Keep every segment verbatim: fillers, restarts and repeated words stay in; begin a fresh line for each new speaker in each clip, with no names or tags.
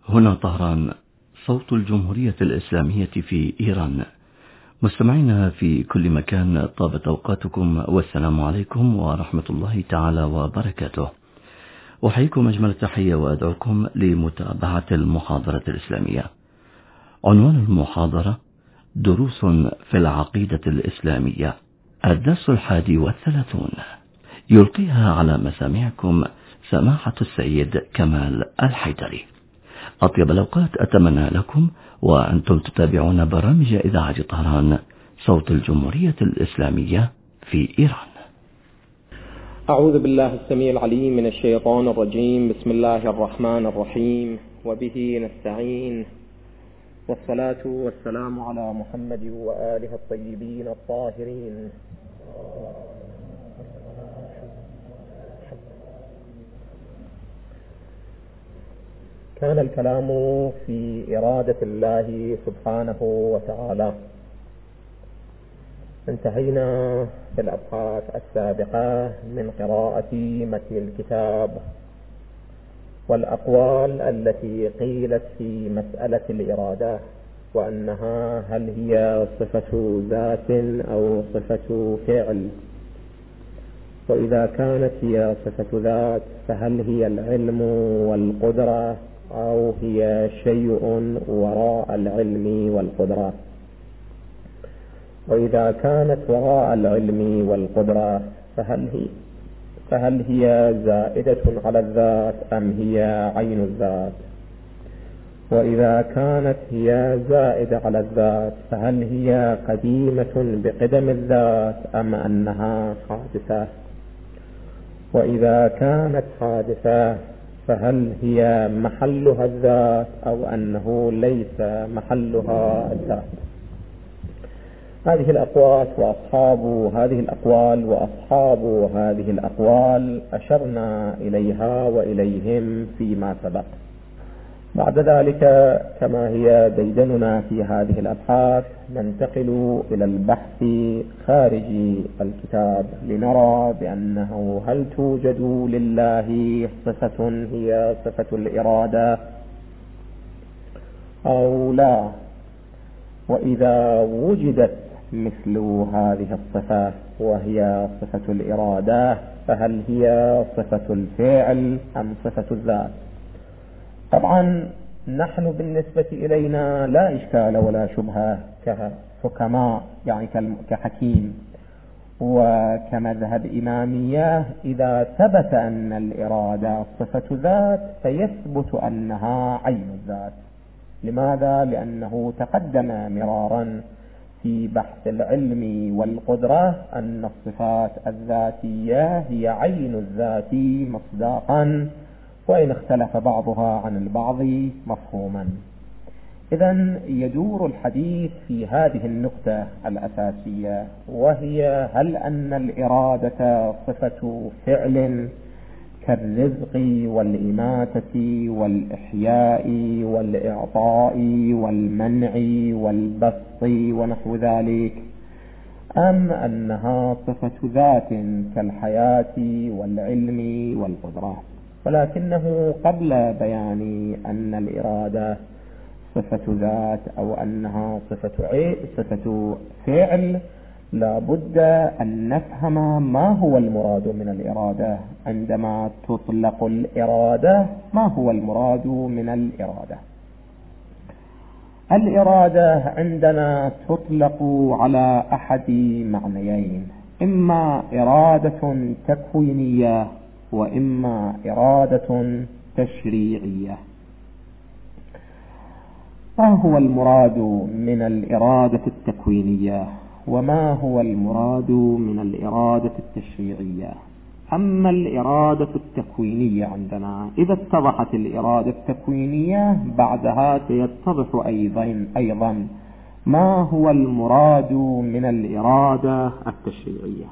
هنا طهران، صوت الجمهورية الإسلامية في إيران. مستمعينا في كل مكان، طابت أوقاتكم والسلام عليكم ورحمة الله تعالى وبركاته. أحييكم أجمل التحية وأدعوكم لمتابعة المحاضرة الإسلامية. عنوان المحاضرة: دروس في العقيدة الإسلامية، الدرس الحادي والثلاثون. يلقيها على مسامعكم سماحة السيد كمال الحيدري. أطيب الأوقات أتمنى لكم وأنتم تتابعون برامج إذاعة طهران، صوت الجمهورية الإسلامية في إيران.
أعوذ بالله السميع العليم من الشيطان الرجيم. بسم الله الرحمن الرحيم، وبه نستعين، والصلاة والسلام على محمد وآله الطيبين الطاهرين. كان الكلام في إرادة الله سبحانه وتعالى. انتهينا في الأبحاث السابقة من قراءة متن الكتاب والأقوال التي قيلت في مسألة الإرادة، وأنها هل هي صفة ذات أو صفة فعل، وإذا كانت هي صفة ذات فهل هي العلم والقدرة أو هي شيء وراء العلم والقدرة، وإذا كانت وراء العلم والقدرة فهل هي فهل هي زائدة على الذات أم هي عين الذات، وإذا كانت هي زائدة على الذات فهل هي قديمة بقدم الذات أم أنها حادثة، وإذا كانت حادثة فهل هي محلها الذات أو أنه ليس محلها الذات. هذه الأقوال وأصحاب هذه الأقوال وأصحاب هذه الأقوال أشرنا إليها وإليهم فيما سبق. بعد ذلك كما هي ديدننا في هذه الأبحاث ننتقل إلى البحث خارج الكتاب لنرى بأنه هل توجد لله صفة هي صفة الإرادة أو لا، وإذا وجدت مثل هذه الصفة وهي صفة الإرادة فهل هي صفة الفعل أم صفة الذات. طبعا نحن بالنسبة إلينا لا إشكال ولا شبهة كحكماء، يعني كحكيم وكمذهب إمامية، إذا ثبت أن الإرادة صفة ذات فيثبت أنها عين الذات. لماذا؟ لأنه تقدم مرارا في بحث العلم والقدرة أن الصفات الذاتية هي عين الذات مصداقا، وإن اختلف بعضها عن البعض مفهوما. إذن يدور الحديث في هذه النقطة الأساسية، وهي هل أن الإرادة صفة فعل كالرزق والإماتة والإحياء والإعطاء والمنع والبسط ونحو ذلك، أم أنها صفة ذات كالحياة والعلم والقدرة. ولكنه قبل بيان أن الإرادة صفة ذات أو أنها صفة صفة فعل لا بد أن نفهم ما هو المراد من الإرادة. عندما تطلق الإرادة ما هو المراد من الإرادة؟ الإرادة عندنا تطلق على أحد معنيين: إما إرادة تكوينية وإما إرادة تشريعية. ما هو المراد من الإرادة التكوينية وما هو المراد من الإرادة التشريعية؟ أما الإرادة التكوينية عندنا إذا اتضحت الإرادة التكوينية بعدها سيتضح أيضا أيضا ما هو المراد من الإرادة التشريعية.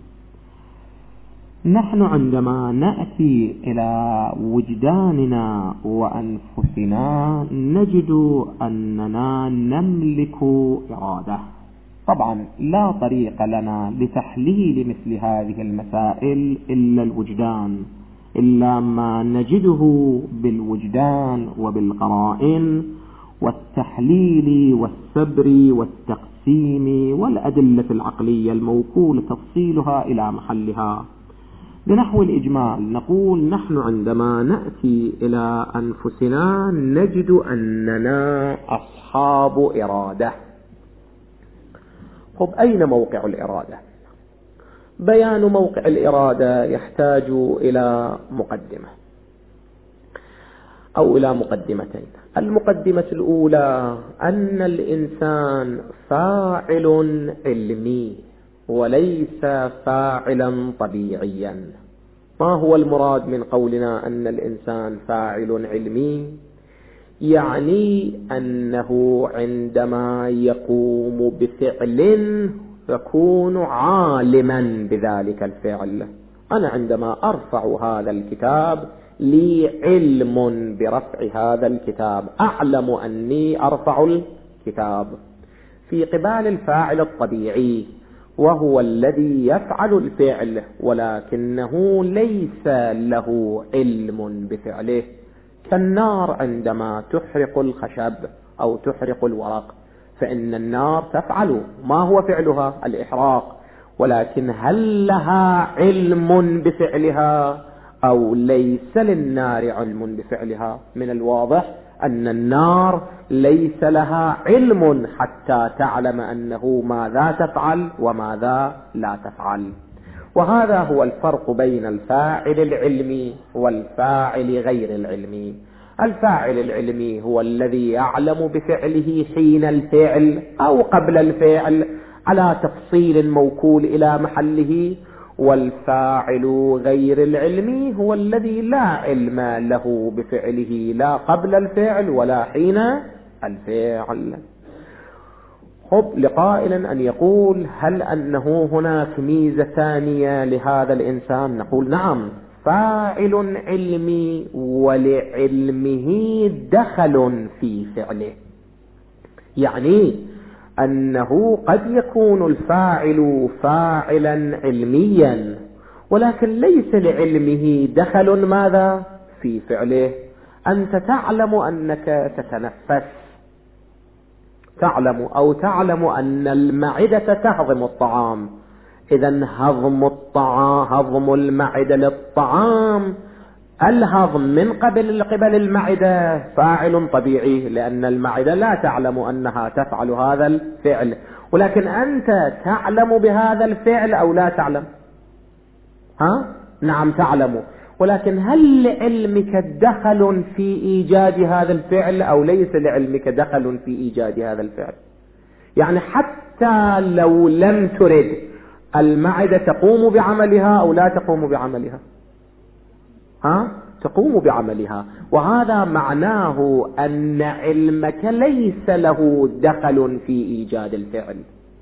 نحن عندما نأتي إلى وجداننا وأنفسنا نجد أننا نملك إرادة. طبعا لا طريق لنا لتحليل مثل هذه المسائل إلا الوجدان، إلا ما نجده بالوجدان وبالقرائن والتحليل والسبر والتقسيم والأدلة العقلية الموكول تفصيلها إلى محلها. بنحو الإجمال نقول نحن عندما نأتي إلى أنفسنا نجد أننا أصحاب إرادة. طب أين موقع الإرادة؟ بيان موقع الإرادة يحتاج إلى مقدمة أو إلى مقدمتين. المقدمة الأولى أن الإنسان فاعل علمي وليس فاعلا طبيعيا. ما هو المراد من قولنا أن الإنسان فاعل علمي؟ يعني أنه عندما يقوم بفعل يكون عالما بذلك الفعل. أنا عندما أرفع هذا الكتاب لي علم برفع هذا الكتاب، أعلم أني أرفع الكتاب. في قبال الفاعل الطبيعي وهو الذي يفعل الفعل ولكنه ليس له علم بفعله، كالنار عندما تحرق الخشب أو تحرق الورق، فإن النار تفعل ما هو فعلها الإحراق، ولكن هل لها علم بفعلها أو ليس للنار علم بفعلها؟ من الواضح أن النار ليس لها علم حتى تعلم أنه ماذا تفعل وماذا لا تفعل. وهذا هو الفرق بين الفاعل العلمي والفاعل غير العلمي. الفاعل العلمي هو الذي يعلم بفعله حين الفعل أو قبل الفعل على تفصيل موكول إلى محله، والفاعل غير العلمي هو الذي لا علم له بفعله لا قبل الفعل ولا حين الفعل. خب لقائل أن يقول هل أنه هناك ميزة ثانية لهذا الإنسان؟ نقول نعم، فاعل علمي ولعلمه دخل في فعله، يعني أنه قد يكون الفاعل فاعلا علميا ولكن ليس لعلمه دخل ماذا في فعله. أنت تعلم أنك تتنفس، تعلم أو تعلم أن المعدة تهضم الطعام، إذن هضم الطعام هضم المعدة للطعام، الهضم من قبل قبل المعدة فاعل طبيعي، لأن المعدة لا تعلم أنها تفعل هذا الفعل، ولكن أنت تعلم بهذا الفعل أو لا تعلم؟ ها؟ نعم تعلم، ولكن هل لعلمك دخل في إيجاد هذا الفعل أو ليس لعلمك دخل في إيجاد هذا الفعل؟ يعني حتى لو لم ترد المعدة تقوم بعملها أو لا تقوم بعملها؟ ها؟ تقوم بعملها. وهذا معناه أن علمك ليس له دخل في إيجاد الفعل.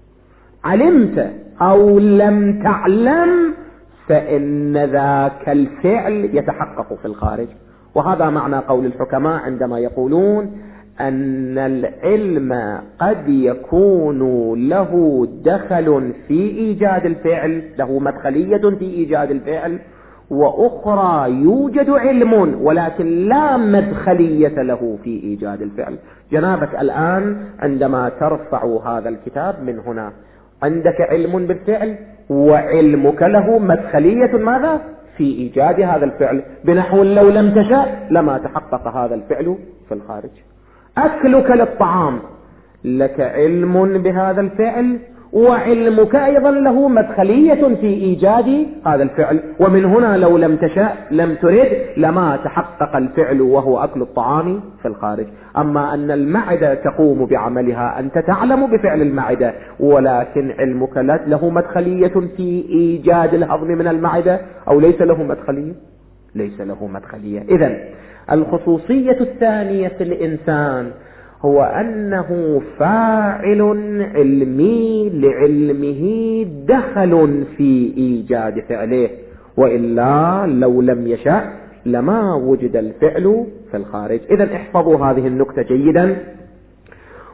علمت أو لم تعلم فإن ذاك الفعل يتحقق في الخارج. وهذا معنى قول الحكماء عندما يقولون أن العلم قد يكون له دخل في إيجاد الفعل، له مدخلية في إيجاد الفعل، وأخرى يوجد علم ولكن لا مدخلية له في إيجاد الفعل. جنابك الآن عندما ترفع هذا الكتاب من هنا عندك علم بالفعل وعلمك له مدخلية ماذا؟ في إيجاد هذا الفعل، بنحو لو لم تشاء لما تحقق هذا الفعل في الخارج. أكلك للطعام لك علم بهذا الفعل وعلمك أيضا له مدخلية في إيجاد هذا الفعل، ومن هنا لو لم تشاء لم ترد لما تحقق الفعل وهو أكل الطعام في الخارج. أما أن المعدة تقوم بعملها أنت تعلم بفعل المعدة ولكن علمك له مدخلية في إيجاد الهضم من المعدة أو ليس له مدخلية؟ ليس له مدخلية. إذن الخصوصية الثانية في الإنسان هو أنه فاعل علمي لعلمه دخل في إيجاد فعله، وإلا لو لم يشاء لما وجد الفعل في الخارج. إذن احفظوا هذه النكتة جيدا.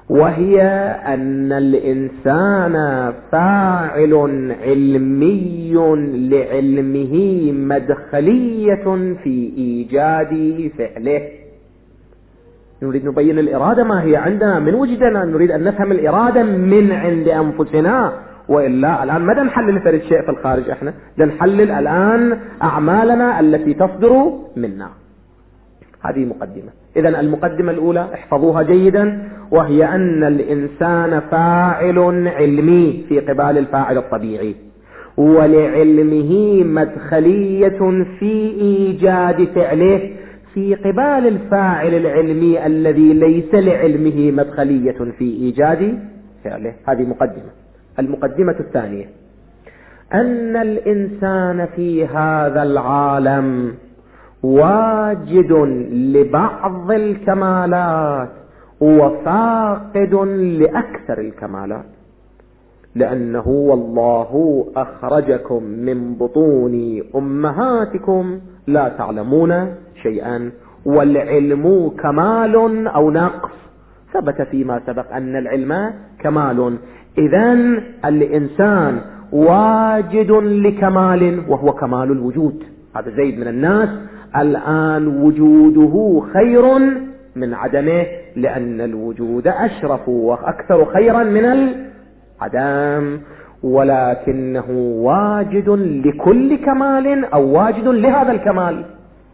وهي أن الإنسان فاعل علمي لعلمه مدخلية في إيجاد فعله. نريد نبين الإرادة ما هي عندنا من وجدنا، نريد أن نفهم الإرادة من عند أنفسنا، وإلا الآن ما نحلل فرد شيء في الخارج، احنا نحلل الآن أعمالنا التي تصدر منا. هذه مقدمة. إذن المقدمة الأولى احفظوها جيدا، وهي أن الإنسان فاعل علمي في قبال الفاعل الطبيعي، ولعلمه مدخلية في إيجاد فعله في قبال الفاعل العلمي الذي ليس لعلمه مدخلية في إيجاد فعله. هذه مقدمة. المقدمة الثانية أن الإنسان في هذا العالم واجد لبعض الكمالات وفاقد لأكثر الكمالات، لأنه والله أخرجكم من بطون أمهاتكم لا تعلمون شيئا، والعلم كمال أو نقص. ثبت فيما سبق أن العلم كمال. إذن الإنسان واجد لكمال وهو كمال الوجود. هذا زيد من الناس الآن وجوده خير من عدمه، لأن الوجود أشرف وأكثر خيرا من العدم، ولكنه واجد لكل كمال أو واجد لهذا الكمال،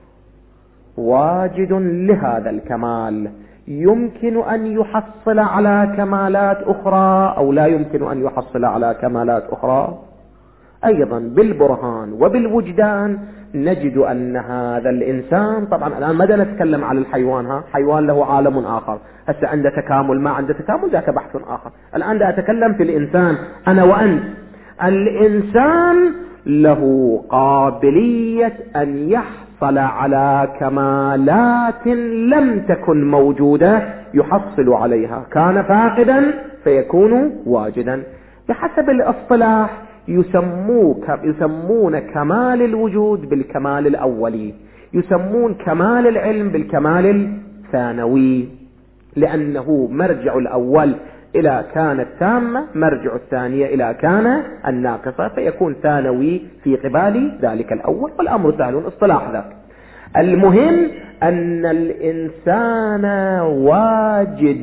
واجد لهذا الكمال. يمكن أن يحصل على كمالات أخرى أو لا يمكن أن يحصل على كمالات أخرى. أيضا بالبرهان وبالوجدان نجد أن هذا الإنسان، طبعا الآن ماذا نتكلم على الحيوان، ها حيوان له عالم آخر، هسه عنده تكامل ما عنده تكامل ذاك بحث آخر. الآن دا أتكلم في الإنسان أنا وأنت. الإنسان له قابلية أن يحصل على كمالات لم تكن موجودة يحصل عليها، كان فاقدا فيكون واجدا. بحسب الاصطلاح يسمون كمال الوجود بالكمال الأولي، يسمون كمال العلم بالكمال الثانوي، لأنه مرجع الأول إلى كان التامة، مرجع الثانية إلى كان الناقصة، فيكون ثانوي في قبال ذلك الأول، والأمر سهل اصطلاح ذاك. المهم أن الإنسان واجد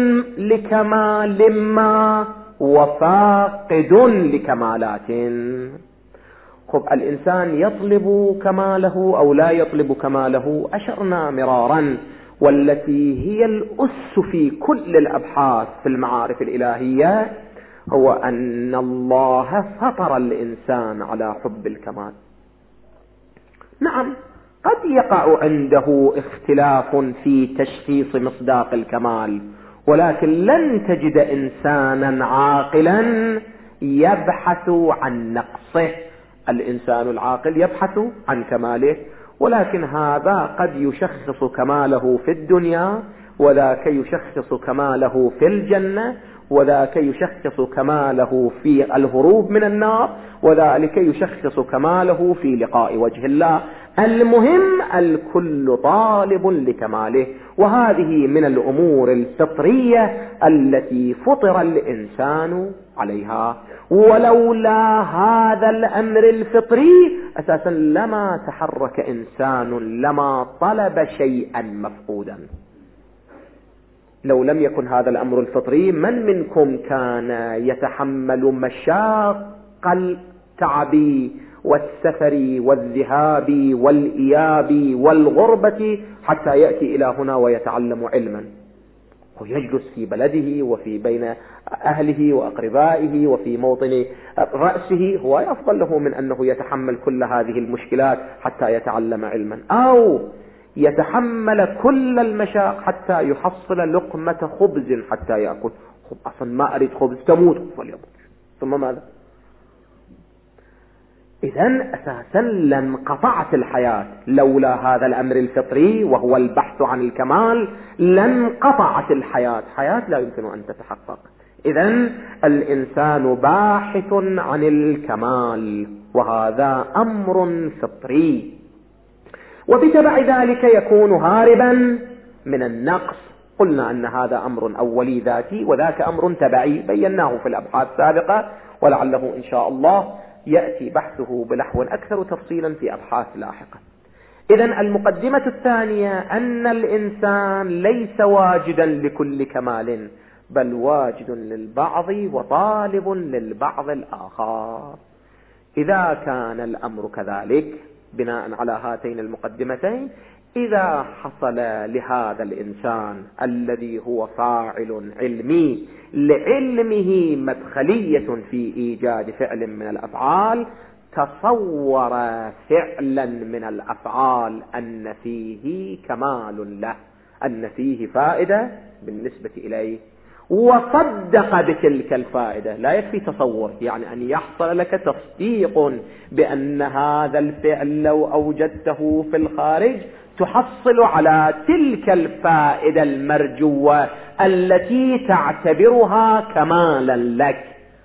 لكمال ما وفاقد لكمالات. خب الإنسان يطلب كماله أو لا يطلب كماله، أشرنا مرارا، والتي هي الأس في كل الأبحاث في المعارف الإلهية، هو أن الله فطر الإنسان على حب الكمال. نعم قد يقع عنده اختلاف في تشخيص مصداق الكمال، ولكن لن تجد إنسانا عاقلا يبحث عن نقصه. الإنسان العاقل يبحث عن كماله، ولكن هذا قد يشخص كماله في الدنيا، وذاك يشخص كماله في الجنة، وذاك يشخص كماله في الهروب من النار، وذلك يشخص كماله في لقاء وجه الله. المهم الكل طالب لكماله، وهذه من الأمور الفطرية التي فطر الإنسان عليها. ولولا هذا الأمر الفطري أساسا لما تحرك إنسان، لما طلب شيئا مفقودا. لو لم يكن هذا الأمر الفطري، من منكم كان يتحمل مشاق التعب والسفر والذهاب والإياب والغربة حتى يأتي إلى هنا ويتعلم علما، ويجلس في بلده وفي بين أهله وأقربائه وفي موطن رأسه؟ هو أفضل له من أنه يتحمل كل هذه المشكلات حتى يتعلم علما، أو يتحمل كل المشاق حتى يحصل لقمة خبز حتى يأكل. خب أصلا ما أريد خبز، تموت فليموت، ثم ماذا؟ إذن أساسا لانقطعت الحياة لولا هذا الأمر الفطري وهو البحث عن الكمال، لانقطعت الحياة، حياة لا يمكن أن تتحقق. إذن الإنسان باحث عن الكمال، وهذا أمر فطري، وبتبع ذلك يكون هاربا من النقص، قلنا أن هذا أمر أولي ذاتي وذاك أمر تبعي بيناه في الأبحاث السابقة، ولعله إن شاء الله يأتي بحثه بلحو أكثر تفصيلا في أبحاث لاحقة. إذن المقدمة الثانية أن الإنسان ليس واجدا لكل كمال، بل واجد للبعض وطالب للبعض الآخر. إذا كان الأمر كذلك بناء على هاتين المقدمتين، إذا حصل لهذا الإنسان الذي هو فاعل علمي لعلمه مدخلية في إيجاد فعل من الأفعال، تصور فعلا من الأفعال أن فيه كمال له، أن فيه فائدة بالنسبة إليه، وصدق بتلك الفائدة. لا يكفي تصور، يعني أن يحصل لك تصديق بأن هذا الفعل لو أوجدته في الخارج تحصل على تلك الفائدة المرجوة التي تعتبرها كمالا لك.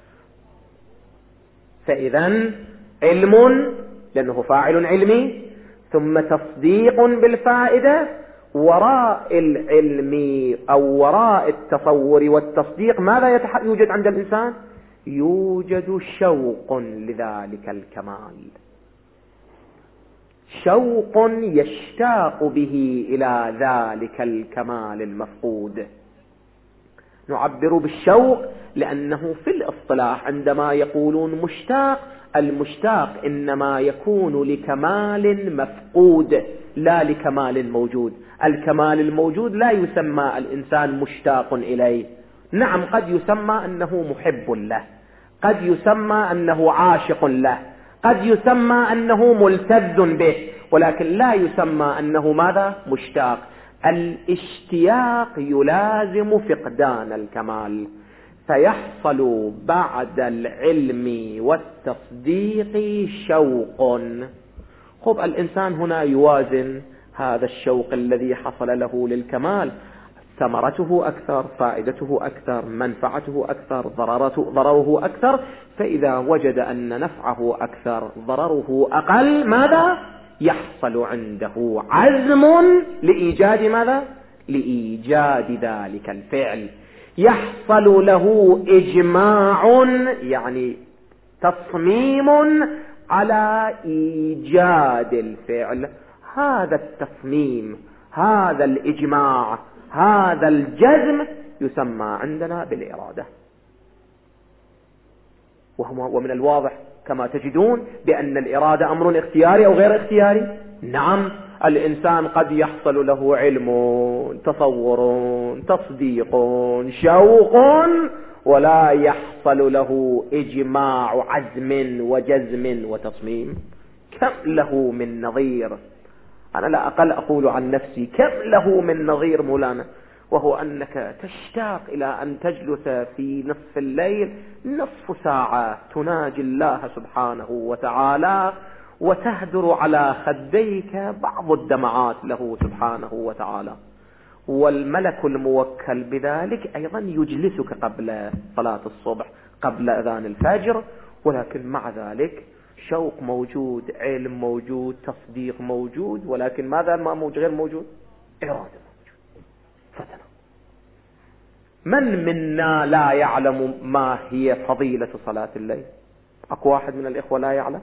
فإذا علم لأنه فاعل علمي، ثم تصديق بالفائدة، وراء العلم أو وراء التصور والتصديق ماذا يوجد عند الإنسان؟ يوجد شوق لذلك الكمال، شوق يشتاق به إلى ذلك الكمال المفقود. نعبر بالشوق لأنه في الاصطلاح عندما يقولون مشتاق، المشتاق إنما يكون لكمال مفقود لا لكمال موجود. الكمال الموجود لا يسمى الإنسان مشتاق إليه. نعم، قد يسمى أنه محب له، قد يسمى أنه عاشق له، قد يسمى أنه ملتذ به، ولكن لا يسمى أنه ماذا؟ مشتاق. الاشتياق يلازم فقدان الكمال، فيحصل بعد العلم والتصديق شوق. خب الإنسان هنا يوازن هذا الشوق الذي حصل له للكمال، ثمرته أكثر، فائدته أكثر، منفعته أكثر، ضررته ضرره أكثر. فإذا وجد أن نفعه أكثر ضرره أقل، ماذا يحصل عنده؟ عزم لإيجاد ماذا؟ لإيجاد ذلك الفعل. يحصل له إجماع، يعني تصميم على إيجاد الفعل. هذا التصميم، هذا الإجماع، هذا الجزم يسمى عندنا بالإرادة. ومن الواضح كما تجدون بأن الإرادة أمر اختياري أو غير اختياري. نعم، الإنسان قد يحصل له علم، تصور، تصديق، شوق، ولا يحصل له إجماع عزم وجزم وتصميم. كم له من نظير! أنا لا أقل أقول عن نفسي كم له من نظير مولانا، وهو أنك تشتاق إلى أن تجلس في نصف الليل نصف ساعة تناجي الله سبحانه وتعالى، وتهدر على خديك بعض الدمعات له سبحانه وتعالى، والملك الموكل بذلك أيضا يجلسك قبل صلاة الصبح، قبل أذان الفجر. ولكن مع ذلك شوق موجود، علم موجود، تصديق موجود، ولكن ماذا ما موجود غير موجود؟ إرادة موجود. فتنة. من منا لا يعلم ما هي فضيلة صلاة الليل؟ أكو واحد من الإخوة لا يعلم؟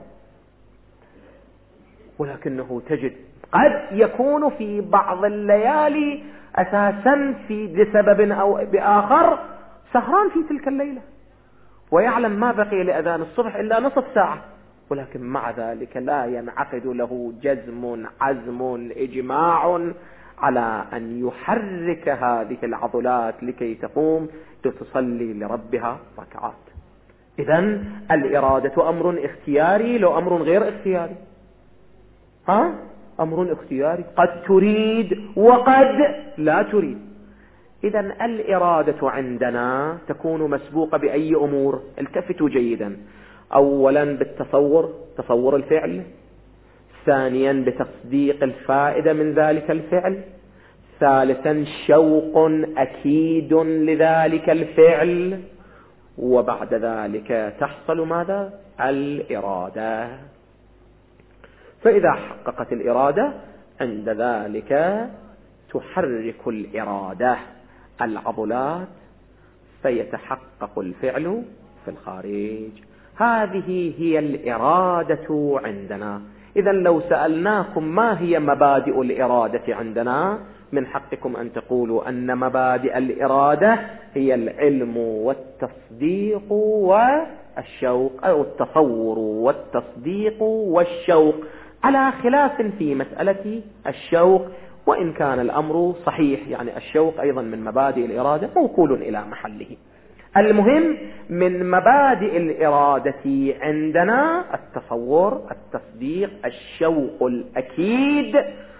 ولكنه تجد قد يكون في بعض الليالي أساسا في لسبب أو بآخر سهران في تلك الليلة، ويعلم ما بقي لأذان الصبح إلا نصف ساعة، ولكن مع ذلك لا ينعقد له جزم، عزم، إجماع على أن يحرك هذه العضلات لكي تقوم لتصلي لربها ركعات. إذن الإرادة أمر اختياري لو أمر غير اختياري؟ ها؟ أمر اختياري، قد تريد وقد لا تريد. إذن الإرادة عندنا تكون مسبوقة بأي أمور؟ التفتوا جيدا. أولا بالتصور، تصور الفعل. ثانيا بتصديق الفائدة من ذلك الفعل. ثالثا شوق أكيد لذلك الفعل. وبعد ذلك تحصل ماذا؟ الإرادة. فإذا حققت الإرادة عند ذلك تحرك الإرادة العضلات فيتحقق الفعل في الخارج. هذه هي الإرادة عندنا. إذا لو سألناكم ما هي مبادئ الإرادة عندنا، من حقكم أن تقولوا أن مبادئ الإرادة هي العلم والتصديق والشوق، أو التصور والتصديق والشوق، على خلاف في مسألة الشوق، وإن كان الأمر صحيح، يعني الشوق أيضا من مبادئ الإرادة موكول إلى محله. المهم من مبادئ الإرادة عندنا التصور، التصديق، الشوق الأكيد،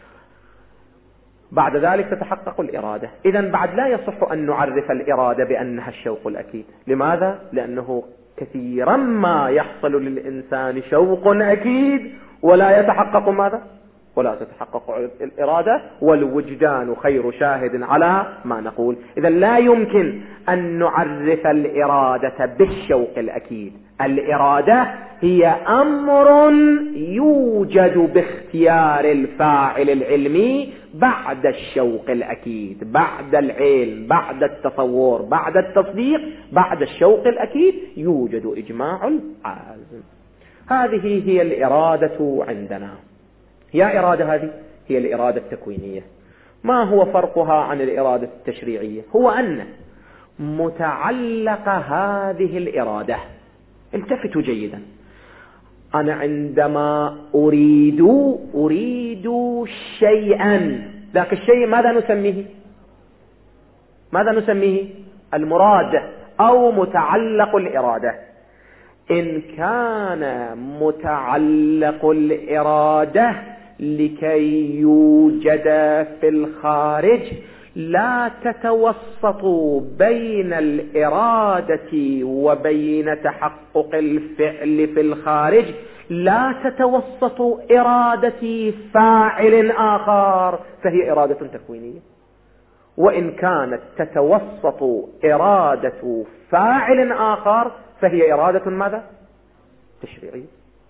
بعد ذلك تتحقق الإرادة. إذن بعد لا يصح أن نعرف الإرادة بأنها الشوق الأكيد. لماذا؟ لأنه كثيرا ما يحصل للإنسان شوق أكيد ولا يتحقق ماذا؟ ولا تتحقق الإرادة، والوجدان خير شاهد على ما نقول. إذا لا يمكن أن نعرف الإرادة بالشوق الأكيد. الإرادة هي أمر يوجد باختيار الفاعل العلمي بعد الشوق الأكيد، بعد العلم، بعد التصور، بعد التصديق، بعد الشوق الأكيد يوجد إجماع العازم. هذه هي الإرادة عندنا. يا إرادة هذه هي الإرادة التكوينية. ما هو فرقها عن الإرادة التشريعية؟ هو أن متعلق هذه الإرادة، التفتوا جيدا، أنا عندما أريد أريد شيئا، ذاك الشيء ماذا نسميه؟ ماذا نسميه؟ المراد أو متعلق الإرادة. إن كان متعلق الإرادة لكي يوجد في الخارج، لا تتوسط بين الإرادة وبين تحقق الفعل في الخارج، لا تتوسط إرادة فاعل آخر، فهي إرادة تكوينية. وإن كانت تتوسط إرادة فاعل آخر فهي إرادة ماذا؟ تشريعية.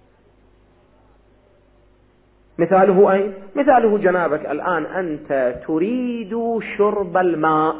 مثاله أين؟ مثاله جنابك الآن أنت تريد شرب الماء،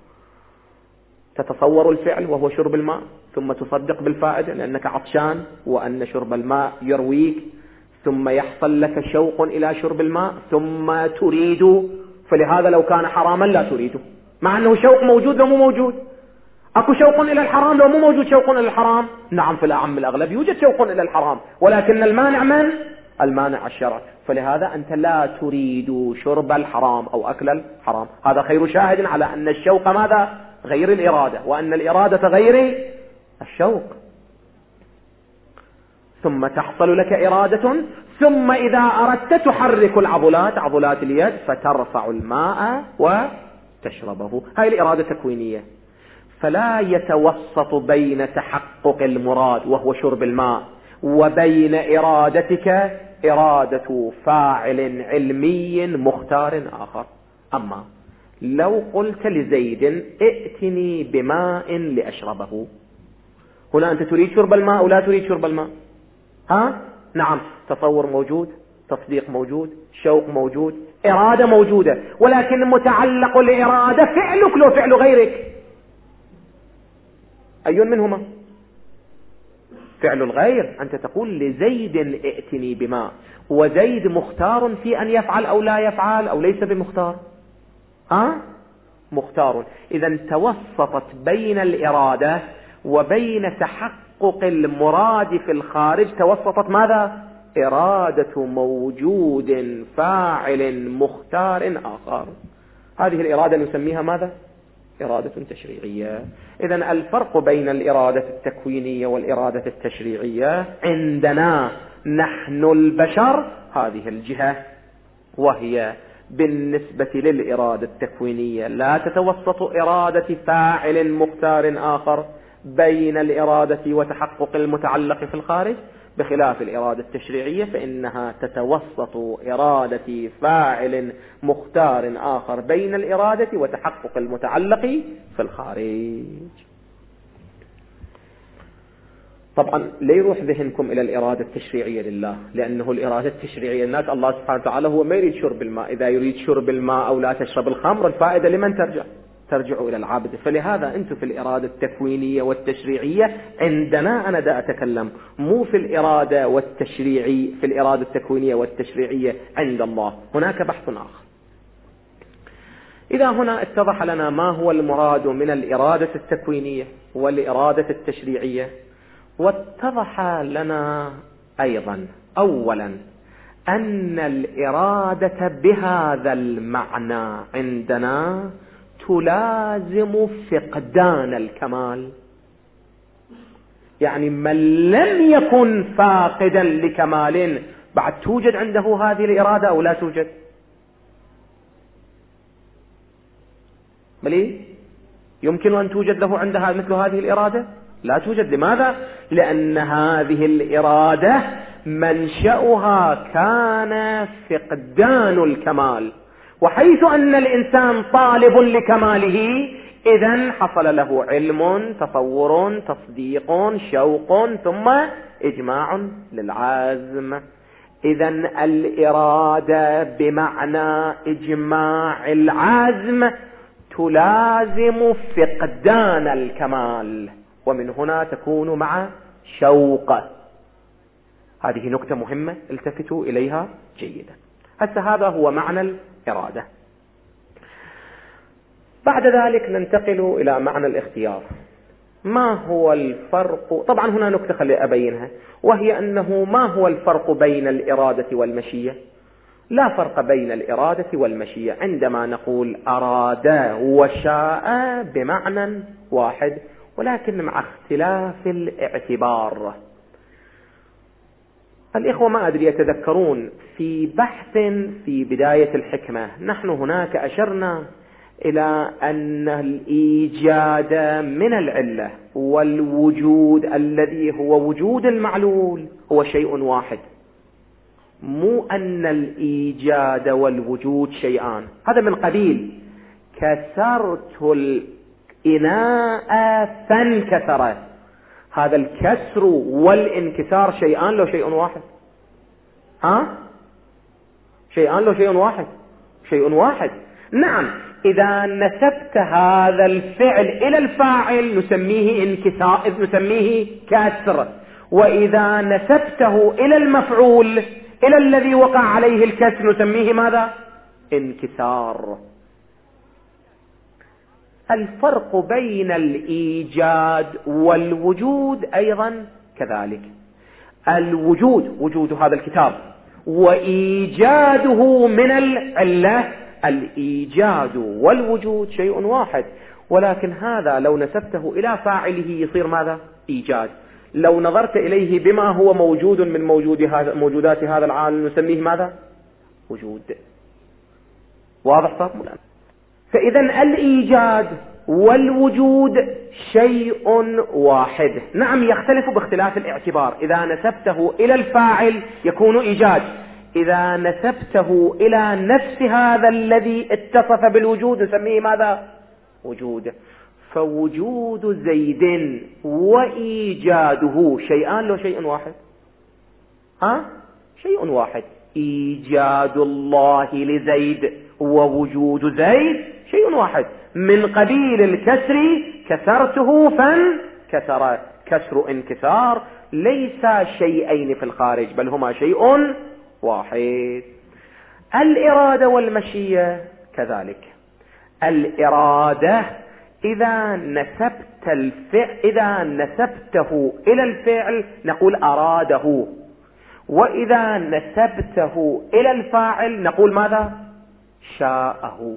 تتصور الفعل وهو شرب الماء، ثم تصدق بالفائدة لأنك عطشان وأن شرب الماء يرويك، ثم يحصل لك شوق إلى شرب الماء، ثم تريد. فلهذا لو كان حراما لا تريده، مع أنه شوق موجود لو مو موجود. أكو شوق إلى الحرام لو مو موجود شوق إلى الحرام؟ نعم، في الأعم الأغلب يوجد شوق إلى الحرام، ولكن المانع من؟ المانع الشرع. فلهذا أنت لا تريد شرب الحرام أو أكل الحرام. هذا خير شاهد على أن الشوق ماذا؟ غير الإرادة، وأن الإرادة غير الشوق. ثم تحصل لك إرادة، ثم إذا أردت تحرك العضلات، عضلات اليد، فترفع الماء وتشربه. هاي الإرادة التكوينية. فلا يتوسط بين تحقق المراد وهو شرب الماء وبين إرادتك إرادة فاعل علمي مختار آخر. أما لو قلت لزيد ائتني بماء لأشربه، هنا أنت تريد شرب الماء أو لا تريد شرب الماء؟ ها؟ نعم، تصور موجود، تصديق موجود، شوق موجود، إرادة موجودة، ولكن متعلق الإرادة فعلك لو فعل غيرك. أي منهما؟ فعل الغير. أنت تقول لزيد ائتني بماء، وزيد مختار في أن يفعل أو لا يفعل أو ليس بمختار؟ ها؟ مختار. إذا توسطت بين الإرادة وبين تحقق المراد في الخارج، توسطت ماذا؟ إرادة موجود فاعل مختار آخر. هذه الإرادة نسميها ماذا؟ إرادة تشريعية. إذن الفرق بين الإرادة التكوينية والإرادة التشريعية عندنا نحن البشر هذه الجهة، وهي بالنسبة للإرادة التكوينية لا تتوسط إرادة فاعل مختار آخر بين الإرادة وتحقق المتعلق في الخارج، بخلاف الإرادة التشريعية فإنها تتوسط إرادة فاعل مختار آخر بين الإرادة وتحقق المتعلق في الخارج. طبعا لا يروح ذهنكم إلى الإرادة التشريعية لله، لأنه الإرادة التشريعية الناس الله سبحانه وتعالى هو ما يريد شرب الماء. إذا يريد شرب الماء أو لا تشرب الخمر، الفائدة لمن ترجع؟ ترجع إلى العبد. فلهذا أنتم في الإرادة التكوينية والتشريعية عندنا أنا دا أتكلم، مو في الإرادة والتشريعي في الإرادة التكوينية والتشريعية عند الله، هناك بحث آخر. إذا هنا اتضح لنا ما هو المراد من الإرادة التكوينية والإرادة التشريعية، واتضح لنا أيضا أولا أن الإرادة بهذا المعنى عندنا تلازم فقدان الكمال، يعني من لم يكن فاقدا لكمال بعد توجد عنده هذه الإرادة أو لا توجد؟ بلي يمكن أن توجد له عندها مثل هذه الإرادة؟ لا توجد. لماذا؟ لأن هذه الإرادة منشأها كان فقدان الكمال، وحيث أن الإنسان طالب لكماله إذن حصل له علم، تصور، تصديق، شوق، ثم إجماع للعزم. إذن الإرادة بمعنى إجماع العزم تلازم فقدان الكمال، ومن هنا تكون مع شوق. هذه نقطة مهمة التفتوا إليها جيدا. هسه هذا هو معنى الإرادة. بعد ذلك ننتقل إلى معنى الاختيار. ما هو الفرق؟ طبعا هنا نقطة خلي أبينها، وهي أنه ما هو الفرق بين الإرادة والمشيئة؟ لا فرق بين الإرادة والمشيئة عندما نقول أراد وشاء بمعنى واحد، ولكن مع اختلاف الاعتبار. الإخوة ما أدري يتذكرون في بحث في بداية الحكمة نحن هناك أشرنا إلى أن الإيجاد من العلة والوجود الذي هو وجود المعلول هو شيء واحد، مو أن الإيجاد والوجود شيئان. هذا من قبيل كسرت الإناء فانكسر، هذا الكسر والانكسار شيئان لو شيء واحد؟ ها؟ شيئان لو شيء واحد؟ شيء واحد. نعم، إذا نسبت هذا الفعل إلى الفاعل نسميه انكسار، نسميه كسر، وإذا نسبته إلى المفعول إلى الذي وقع عليه الكسر نسميه ماذا؟ انكسار. الفرق بين الإيجاد والوجود أيضا كذلك. الوجود وجود هذا الكتاب، وإيجاده من العلة. الإيجاد والوجود شيء واحد، ولكن هذا لو نسبته إلى فاعله يصير ماذا؟ إيجاد. لو نظرت إليه بما هو موجود من موجود هذا موجودات هذا العالم نسميه ماذا؟ وجود. واضح صار؟ فإذا الإيجاد والوجود شيء واحد. نعم، يختلف باختلاف الاعتبار. إذا نسبته إلى الفاعل يكون إيجاد، إذا نسبته إلى نفس هذا الذي اتصف بالوجود نسميه ماذا؟ وجود. فوجود زيد وإيجاده شيئان لو شيء واحد؟ ها؟ شيء واحد. إيجاد الله لزيد ووجود زيد شيء واحد. من قبيل الكسر كسرته فانكسر، كسر انكسار، ليس شيئين في الخارج بل هما شيء واحد. الإرادة والمشيئة كذلك. الإرادة إذا نسبت الفعل إذا نسبته إلى الفعل نقول أراده، وإذا نسبته إلى الفاعل نقول ماذا؟ شاءه.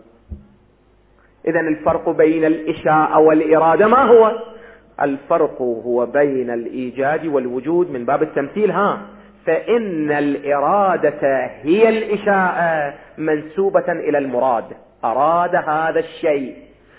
إذا الفرق بين الإشاءة والإرادة ما هو؟ الفرق هو بين الإيجاد والوجود من باب التمثيل. ها، فإن الإرادة هي الإشاءة منسوبة إلى المراد، أراد هذا الشيء،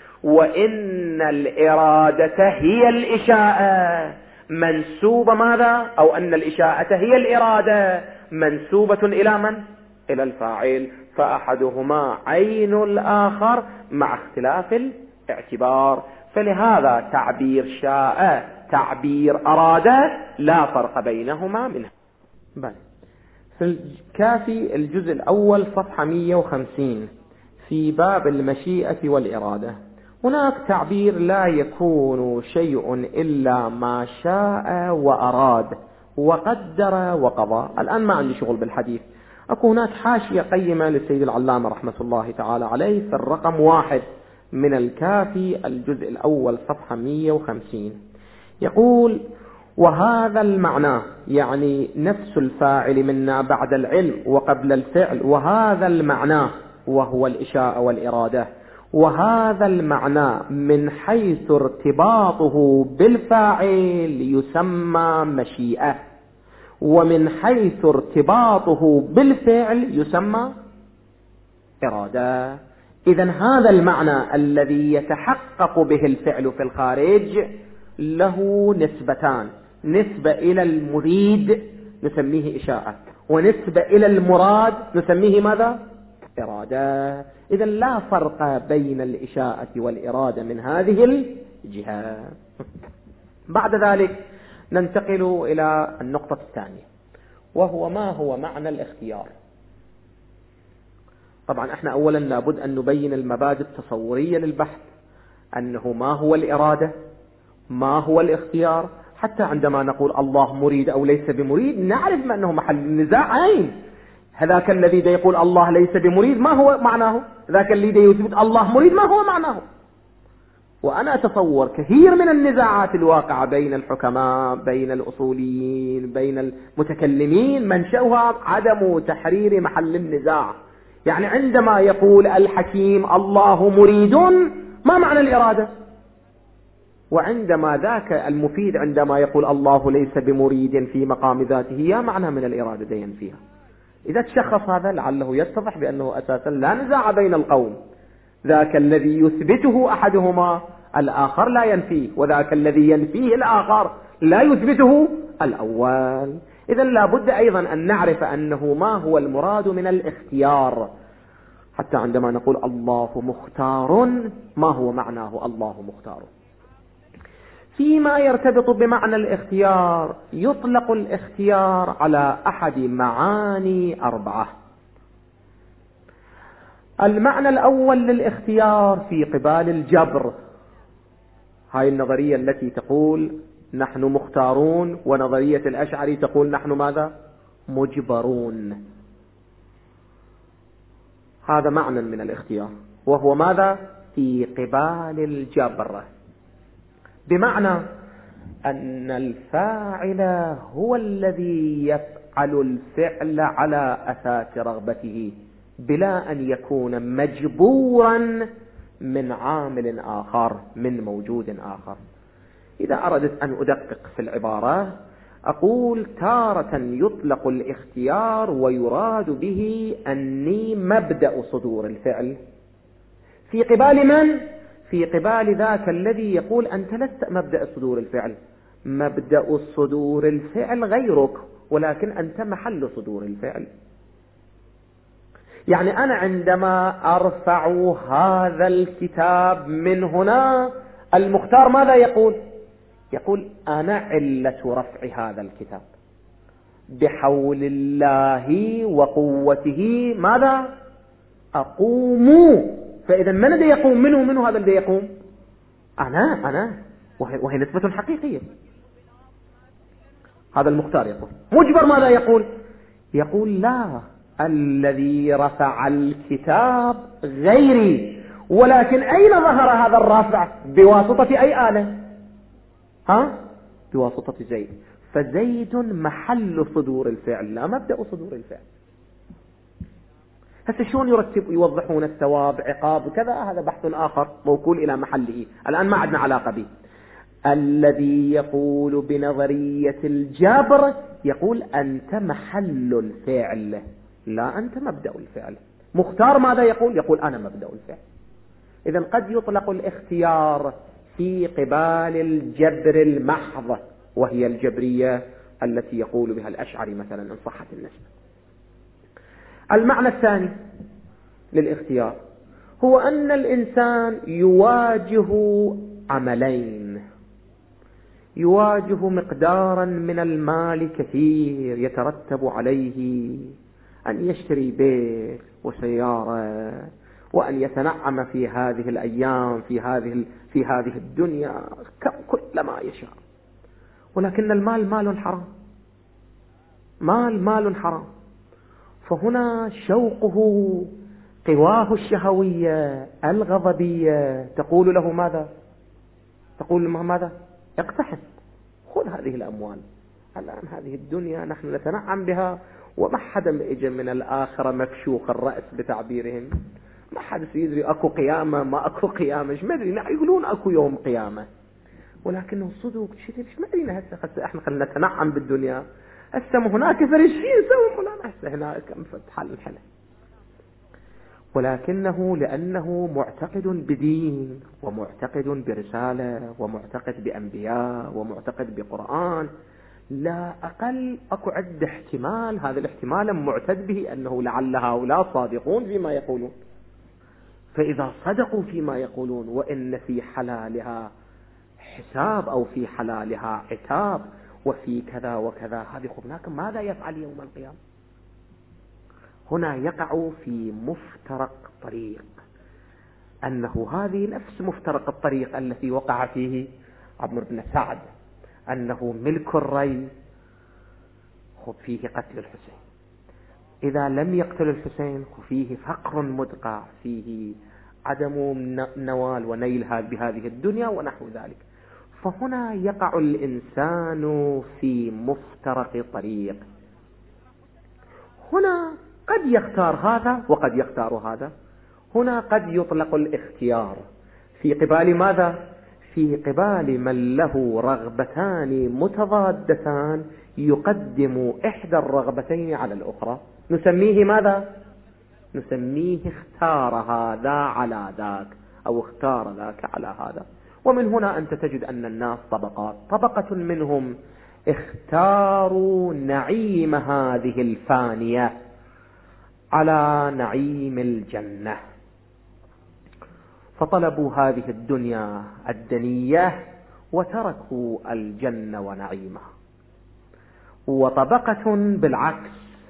وإن الإرادة هي الإشاءة منسوبة ماذا؟ أو أن الإشاءة هي الإرادة منسوبة إلى من؟ إلى الفاعل. فأحدهما عين الآخر مع اختلاف الاعتبار. فلهذا تعبير شاء تعبير أراد لا فرق بينهما منه. بل في الكافي الجزء الأول صفحة مئة وخمسين في باب المشيئة والإرادة، هناك تعبير لا يكون شيء إلا ما شاء وأراد وقدر وقضى. الآن ما عندي شغل بالحديث. أكو هناك حاشية قيمة للسيد العلامة رحمة الله تعالى عليه في الرقم واحد من الكافي الجزء الأول صفحة مئة وخمسين، يقول: وهذا المعنى، يعني نفس الفاعل منا بعد العلم وقبل الفعل، وهذا المعنى وهو الإشاءة والإرادة، وهذا المعنى من حيث ارتباطه بالفاعل يسمى مشيئة، ومن حيث ارتباطه بالفعل يسمى إرادة. إذن هذا المعنى الذي يتحقق به الفعل في الخارج له نسبتان: نسبة إلى المريد نسميه إشاءة، ونسبة إلى المراد نسميه ماذا؟ إرادة. إذن لا فرق بين الإشاءة والإرادة من هذه الجهة. بعد ذلك ننتقل إلى النقطة الثانية، وهو ما هو معنى الاختيار. طبعا احنا أولا لابد أن نبين المبادئ التصورية للبحث، أنه ما هو الإرادة، ما هو الاختيار، حتى عندما نقول الله مريد أو ليس بمريد نعرف أنه محل النزاع عين. هذاك الذي يقول الله ليس بمريد ما هو معناه؟ ذاك الذي يثبت الله مريد ما هو معناه؟ وأنا أتصور كثير من النزاعات الواقعة بين الحكماء، بين الأصوليين، بين المتكلمين، منشأها عدم تحرير محل النزاع. يعني عندما يقول الحكيم الله مريد ما معنى الإرادة؟ وعندما ذاك المفيد عندما يقول الله ليس بمريد في مقام ذاته يا معنى من الإرادة دين فيها. إذا تشخص هذا لعله يتضح بأنه أساسا لا نزاع بين القوم، ذاك الذي يثبته أحدهما الآخر لا ينفيه، وذاك الذي ينفيه الآخر لا يثبته الأول. إذن لا بد أيضا أن نعرف أنه ما هو المراد من الاختيار. حتى عندما نقول الله مختار ما هو معناه الله مختار؟ فيما يرتبط بمعنى الاختيار يطلق الاختيار على أحد معاني أربعة. المعنى الأول للاختيار في قبال الجبر، هاي النظرية التي تقول نحن مختارون، ونظرية الأشعري تقول نحن ماذا؟ مجبرون. هذا معنى من الاختيار، وهو ماذا؟ في قبال الجبر، بمعنى أن الفاعل هو الذي يفعل الفعل على أساس رغبته بلا أن يكون مجبورا من عامل آخر، من موجود آخر. إذا أردت أن أدقق في العبارة أقول تارة يطلق الاختيار ويراد به أني مبدأ صدور الفعل في قبال من؟ في قبال ذاك الذي يقول أنت لست مبدأ صدور الفعل، مبدأ صدور الفعل غيرك، ولكن أنت محل صدور الفعل. يعني أنا عندما أرفع هذا الكتاب من هنا، المختار ماذا يقول؟ يقول أنا علة رفع هذا الكتاب، بحول الله وقوته ماذا؟ أقوم. فإذا من الذي يقوم منه منه هذا الذي يقوم؟ أنا أنا وهي, وهي نسبة حقيقية. هذا المختار يقول. مجبر ماذا يقول؟ يقول لا، الذي رفع الكتاب غيري، ولكن أين ظهر هذا الرافع؟ بواسطة أي آلة؟ ها؟ بواسطة زيد. فزيد محل صدور الفعل لا مبدأ صدور الفعل. هسه شلون يرتب يوضحون الثواب عقاب وكذا؟ هذا بحث آخر موكول إلى محله، الآن ما عندنا علاقة به. الذي يقول بنظرية الجبر يقول أنت محل الفعل لا أنت مبدأ الفعل. مختار ماذا يقول؟ يقول أنا مبدأ الفعل. إذن قد يطلق الاختيار في قبال الجبر المحض، وهي الجبرية التي يقول بها الأشعري مثلا إن صحت النسبة. المعنى الثاني للاختيار هو أن الإنسان يواجه عملين، يواجه مقدارا من المال كثير يترتب عليه أن يشتري بيت وسيارة وأن يتنعم في هذه الأيام في هذه في هذه الدنيا كل ما يشاء. ولكن المال مال حرام، مال مال حرام. فهنا شوقه، قواه الشهوية الغضبية تقول له ماذا؟ تقول له ماذا؟ اقتحم، خذ هذه الأموال. الآن هذه الدنيا نحن نتنعم بها، وما حدا اجى من الآخرة مكشوخ الرأس بتعبيرهم، ما حد يدري أكو قيامة ما أكو قيامة، مش مدري، يقولون أكو يوم قيامة، ولكنه صدق شيء مش مدري. هسه هسه احنا خلينا نتنعم بالدنيا، هسه هناك فريشين سووا مولانا، هسه هناك كم فتحل الحلا. ولكنه لأنه معتقد بدين ومعتقد برسالة ومعتقد بأنبياء ومعتقد بقرآن، لا أقل أكو عد احتمال، هذا الاحتمال معتد به أنه لعل هؤلاء صادقون فيما يقولون. فإذا صدقوا فيما يقولون وإن في حلالها حساب أو في حلالها عتاب وفي كذا وكذا، هذه خبناك ماذا يفعل يوم القيامة؟ هنا يقع في مفترق طريق، أنه هذه نفس مفترق الطريق التي وقع فيه عمرو بن سعد، أنه ملك الري خب فيه قتل الحسين، إذا لم يقتل الحسين فيه فقر مدقع، فيه عدم نوال ونيل بهذه الدنيا ونحو ذلك. فهنا يقع الإنسان في مفترق طريق، هنا قد يختار هذا وقد يختار هذا. هنا قد يطلق الاختيار في قبال ماذا؟ في قبال من له رغبتان متضادتان يقدم إحدى الرغبتين على الأخرى، نسميه ماذا؟ نسميه اختار هذا على ذاك، أو اختار ذاك على هذا. ومن هنا أنت تجد أن الناس طبقات، طبقة منهم اختاروا نعيم هذه الفانية على نعيم الجنة، فطلبوا هذه الدنيا الدنية وتركوا الجنة ونعيمها. وطبقة بالعكس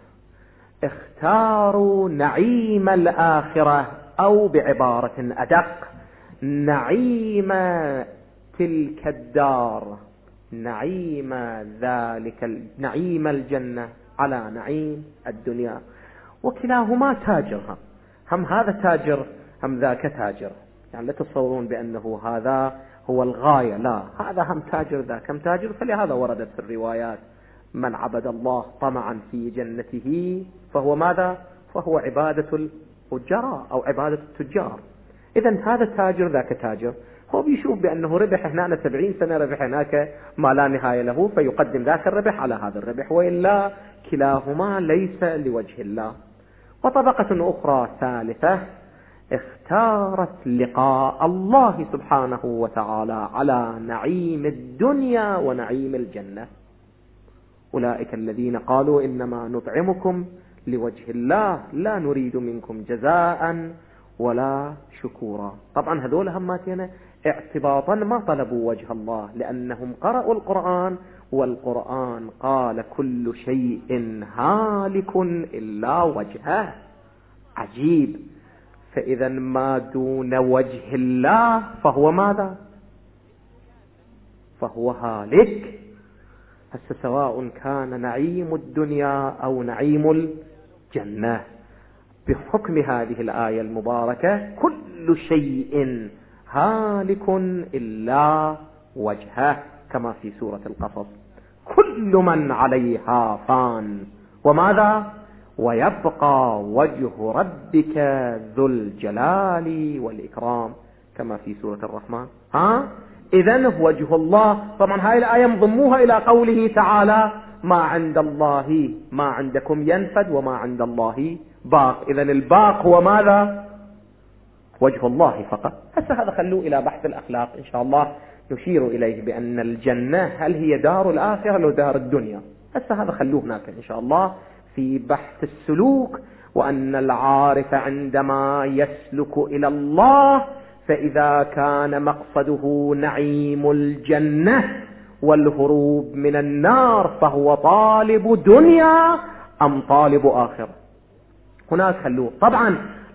اختاروا نعيم الآخرة، أو بعبارة أدق نعيم تلك الدار، نعيم ذلك نعيم الجنة على نعيم الدنيا. وكلاهما تاجر، هم, هم هذا تاجر هم ذاك تاجر، يعني لا تتصورون بأنه هذا هو الغاية، لا، هذا هم تاجر ذاك هم تاجر. فلهذا وردت في الروايات من عبد الله طمعا في جنته فهو ماذا؟ فهو عبادة الفجراء أو عبادة التجار. إذن هذا تاجر ذاك تاجر، هو بيشوف بأنه ربح هنا سبعين سنة، ربح هناك ما لا نهاية له، فيقدم ذاك الربح على هذا الربح، وإلا كلاهما ليس لوجه الله. وطبقة أخرى ثالثة اختارت لقاء الله سبحانه وتعالى على نعيم الدنيا ونعيم الجنة، أولئك الذين قالوا إنما نطعمكم لوجه الله لا نريد منكم جزاء ولا شكورا. طبعا هذول هماتين اعتباطا ما طلبوا وجه الله، لأنهم قرأوا القرآن، والقرآن قال كل شيء هالك إلا وجهه. عجيب. فإذا ما دون وجه الله فهو ماذا؟ فهو هالك. هسه سواء كان نعيم الدنيا أو نعيم الجنة، بحكم هذه الآية المباركة كل شيء هالك إلا وجهه، كما في سورة القصص كل من عليها فان وماذا؟ ويبقى وجه ربك ذو الجلال والإكرام، كما في سورة الرحمن. ها إذن وجه الله. طبعا هاي الآية مضموها إلى قوله تعالى ما عند الله ما عندكم ينفد وما عند الله باق. إذن الباق هو ماذا؟ وجه الله فقط. هسه هذا خلوه إلى بحث الأخلاق إن شاء الله، نشير إليه بأن الجنة هل هي دار الآخرة أو دار الدنيا. هسه هذا خلوه هناك إن شاء الله في بحث السلوك، وأن العارف عندما يسلك إلى الله فإذا كان مقصده نعيم الجنة والهروب من النار فهو طالب دنيا أم طالب آخرة. هناك خلوه. طبعا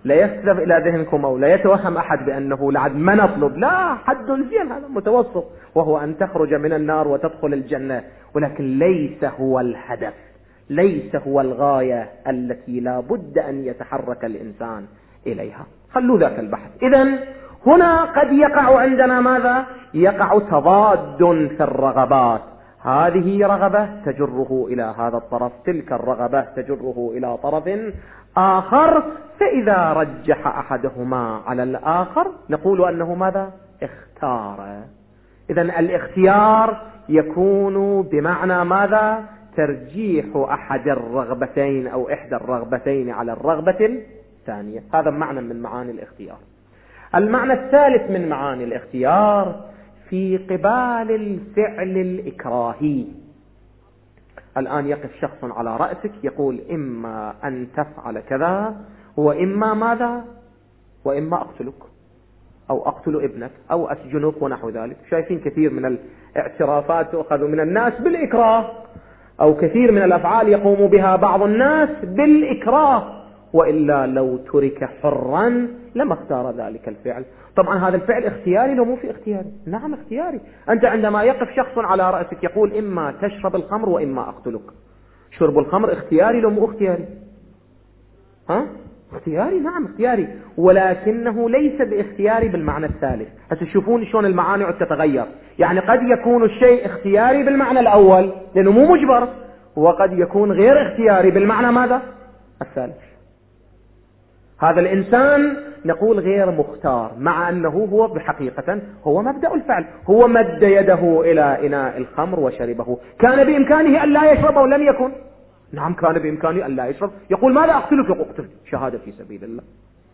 لا يسلب إلى ذهنكم أو لا يتوهم أحد بأنه لعد ما نطلب، لا، حد الزين هذا متوسط، وهو أن تخرج من النار وتدخل الجنة، ولكن ليس هو الهدف، ليس هو الغاية التي لا بد أن يتحرك الإنسان إليها. خلوا ذاك البحث. إذن هنا قد يقع عندنا ماذا؟ يقع تضاد في الرغبات، هذه رغبة تجره إلى هذا الطرف، تلك الرغبة تجره إلى طرف آخر، فإذا رجح أحدهما على الآخر نقول أنه ماذا؟ اختار. إذن الاختيار يكون بمعنى ماذا؟ ترجيح أحد الرغبتين أو إحدى الرغبتين على الرغبة الثانية. هذا معنى من معاني الاختيار. المعنى الثالث من معاني الاختيار في قبال الفعل الإكراهي. الآن يقف شخص على رأسك يقول إما أن تفعل كذا وإما ماذا؟ وإما أقتلك أو أقتل ابنك أو أسجنك ونحو ذلك. شايفين كثير من الاعترافات تؤخذ من الناس بالإكراه، أو كثير من الأفعال يقوم بها بعض الناس بالإكراه، وإلا لو ترك حرا لما اختار ذلك الفعل. طبعا هذا الفعل اختياري لو مو في اختياري؟ نعم اختياري. أنت عندما يقف شخص على رأسك يقول إما تشرب الخمر وإما أقتلك، شرب الخمر اختياري لو مو اختياري؟ ها؟ اختياري، نعم اختياري، ولكنه ليس باختياري بالمعنى الثالث. هتشوفون شلون المعاني تتغير. يعني قد يكون الشيء اختياري بالمعنى الأول لأنه مو مجبر، وقد يكون غير اختياري بالمعنى ماذا؟ الثالث. هذا الإنسان نقول غير مختار، مع أنه هو بحقيقة هو مبدأ الفعل، هو مد يده إلى إناء الخمر وشربه. كان بإمكانه أن لا يشرب أو لم يكن؟ نعم كان بإمكانه أن لا يشرب. يقول ماذا أقتلك؟ يقول اقتل، شهادة في سبيل الله.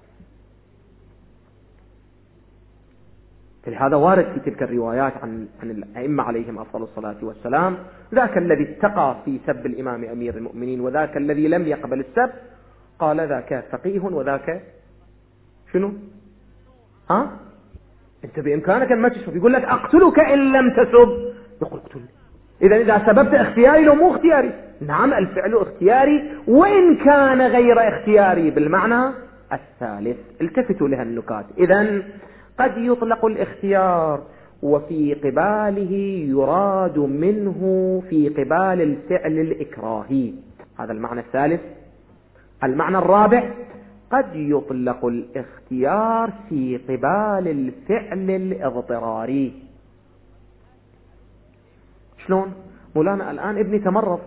لهذا وارد في تلك الروايات عن عن الأئمة عليهم أفضل الصلاة والسلام، ذاك الذي اتقى في سب الإمام أمير المؤمنين وذاك الذي لم يقبل السب، قال ذاك فقيه وذاك شنو؟ ها؟ أنت بإمكانك أن ما تشرب، يقول لك أقتلك إن لم تسب، يقول اقتل. إذا إذا سببت اختياري لو مو اختياري؟ نعم الفعل اختياري وإن كان غير اختياري بالمعنى الثالث. التفتوا لها النكات. إذن قد يطلق الاختيار وفي قباله يراد منه في قبال الفعل الإكراهي، هذا المعنى الثالث. المعنى الرابع قد يطلق الاختيار في قبال الفعل الاضطراري. شلون؟ مولانا الآن ابني تمرض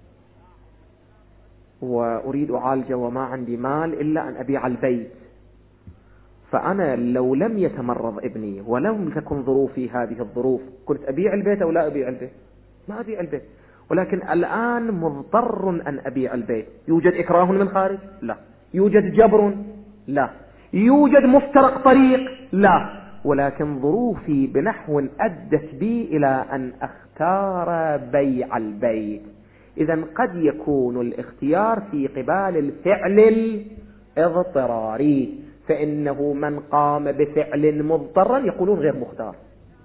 وأريد أعالجه وما عندي مال إلا أن أبيع البيت، فأنا لو لم يتمرض ابني ولم تكن ظروفي هذه الظروف كنت أبيع البيت أو لا أبيع البيت؟ ما أبيع البيت، ولكن الآن مضطر أن أبيع البيت. يوجد إكراه من خارج؟ لا. يوجد جبر؟ لا. يوجد مفترق طريق؟ لا. ولكن ظروفي بنحو أدت بي إلى أن أختار بيع البيت. إذن قد يكون الاختيار في قبال الفعل الاضطراري، فإنه من قام بفعل مضطرا يقولون غير مختار،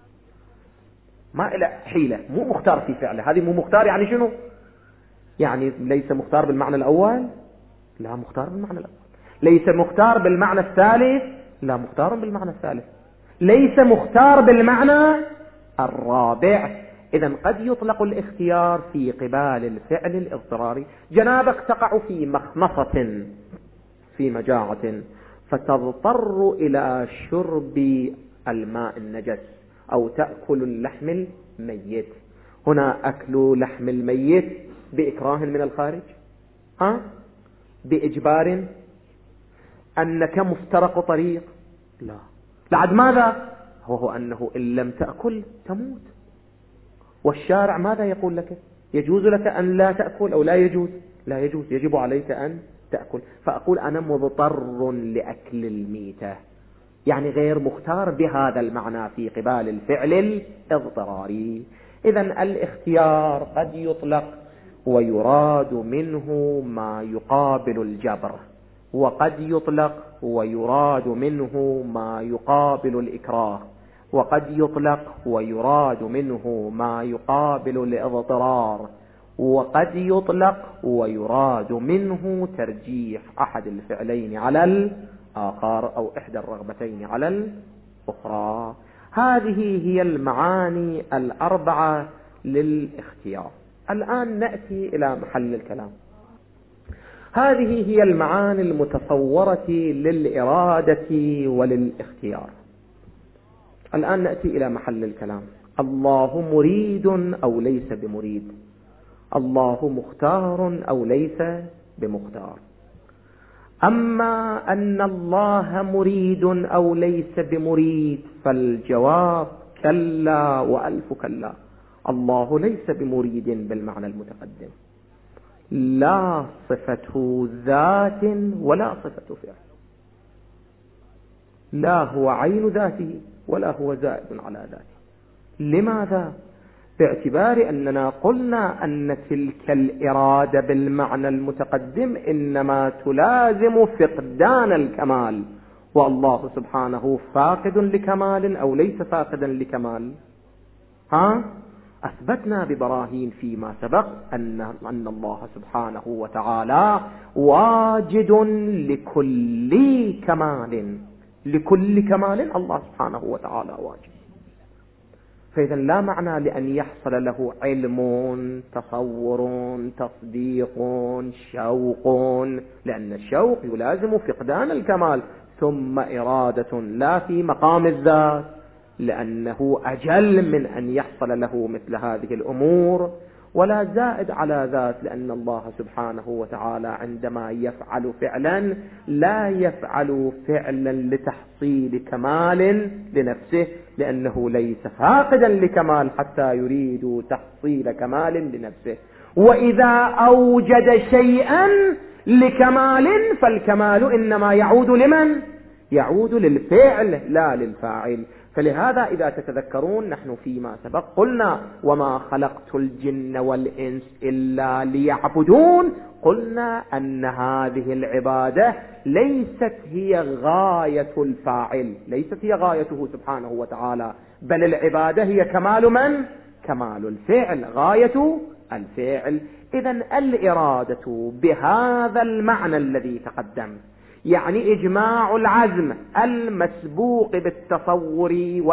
ما إلى حيلة، مو مختار في فعله. هذه مو مختار يعني شنو؟ يعني ليس مختار بالمعنى الأول؟ لا مختار بالمعنى الأول. ليس مختار بالمعنى الثالث؟ لا مختار بالمعنى الثالث. ليس مختار بالمعنى الرابع. إذن قد يطلق الاختيار في قبال الفعل الاضطراري. جنابك تقع في مخمصة في مجاعة فتضطر إلى شرب الماء النجس أو تأكل اللحم الميت. هنا أكل لحم الميت بإكراه من الخارج؟ ها؟ بإجبار؟ أنك مفترق طريق؟ لا. لعد ماذا؟ هو أنه إن لم تأكل تموت. والشارع ماذا يقول لك؟ يجوز لك أن لا تأكل أو لا يجوز؟ لا يجوز، يجب عليك أن تأكل. فأقول أنا مضطر لأكل الميتة، يعني غير مختار بهذا المعنى في قبال الفعل الاضطراري. إذن الاختيار قد يطلق ويراد منه ما يقابل الجبر، وقد يطلق ويراد منه ما يقابل الإكراه، وقد يطلق ويراد منه ما يقابل الاضطرار، وقد يطلق ويراد منه ترجيح أحد الفعلين على آخر أو إحدى الرغبتين على الأخرى. هذه هي المعاني الأربعة للاختيار. الآن نأتي إلى محل الكلام. هذه هي المعاني المتصورة للإرادة وللاختيار. الآن نأتي إلى محل الكلام. الله مريد أو ليس بمريد، الله مختار أو ليس بمختار. أما أن الله مريد أو ليس بمريد فالجواب كلا وألف كلا. الله ليس بمريد بالمعنى المتقدم، لا صفة ذات ولا صفة فعل، لا هو عين ذاته ولا هو زائد على ذاته. لماذا؟ باعتبار أننا قلنا أن تلك الإرادة بالمعنى المتقدم إنما تلازم فقدان الكمال، والله سبحانه فاقد لكمال أو ليس فاقدا لكمال؟ ها؟ أثبتنا ببراهين فيما سبق أن أن الله سبحانه وتعالى واجد لكل كمال، لكل كمال الله سبحانه وتعالى واجد. فإذا لا معنى لأن يحصل له علم، تصور، تصديق، شوق، لأن الشوق يلازم فقدان الكمال، ثم إرادة لا في مقام الذات لأنه أجل من أن يحصل له مثل هذه الأمور، ولا زائد على ذات لأن الله سبحانه وتعالى عندما يفعل فعلا لا يفعل فعلا لتحصيل كمال لنفسه، لأنه ليس فاقدا لكمال حتى يريد تحصيل كمال لنفسه. وإذا أوجد شيئا لكمال فالكمال إنما يعود لمن؟ يعود للفعل لا للفاعل. فلهذا إذا تتذكرون نحن فيما سبق قلنا وما خلقت الجن والإنس إلا ليعبدون، قلنا أن هذه العبادة ليست هي غاية الفاعل، ليست هي غايته سبحانه وتعالى، بل العبادة هي كمال من؟ كمال الفعل، غاية الفعل. إذن الإرادة بهذا المعنى الذي تقدم يعني إجماع العزم المسبوق بالتصور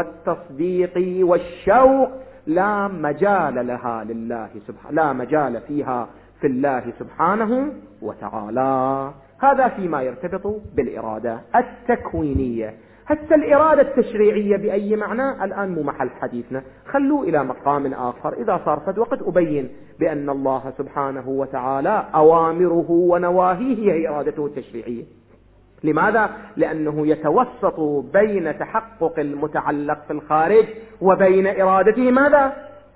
والتصديق والشوق لا مجال لها لله سبحانه، لا مجال فيها في الله سبحانه وتعالى. هذا فيما يرتبط بالإرادة التكوينية. هسه الإرادة التشريعية بأي معنى الآن مو محل حديثنا، خلوا إلى مقام آخر إذا صار فد وقت أبين بأن الله سبحانه وتعالى أوامره ونواهيه هي إرادته التشريعية. لماذا؟ لأنه يتوسط بين تحقق المتعلق في الخارج وبين إرادته ماذا؟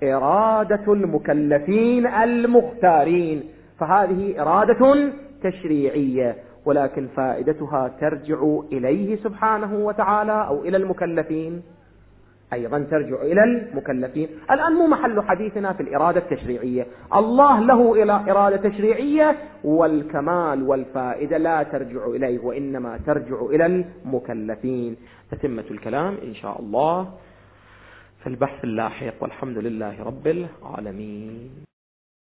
إرادة المكلفين المختارين، فهذه إرادة تشريعية، ولكن فائدتها ترجع إليه سبحانه وتعالى أو إلى المكلفين، أيضا ترجع إلى المكلفين. الآن مو محل حديثنا في الإرادة التشريعية، الله له إلى إرادة تشريعية والكمال والفائدة لا ترجع إليه وإنما ترجع إلى المكلفين. تتمة الكلام إن شاء الله في البحث اللاحق، والحمد لله رب العالمين.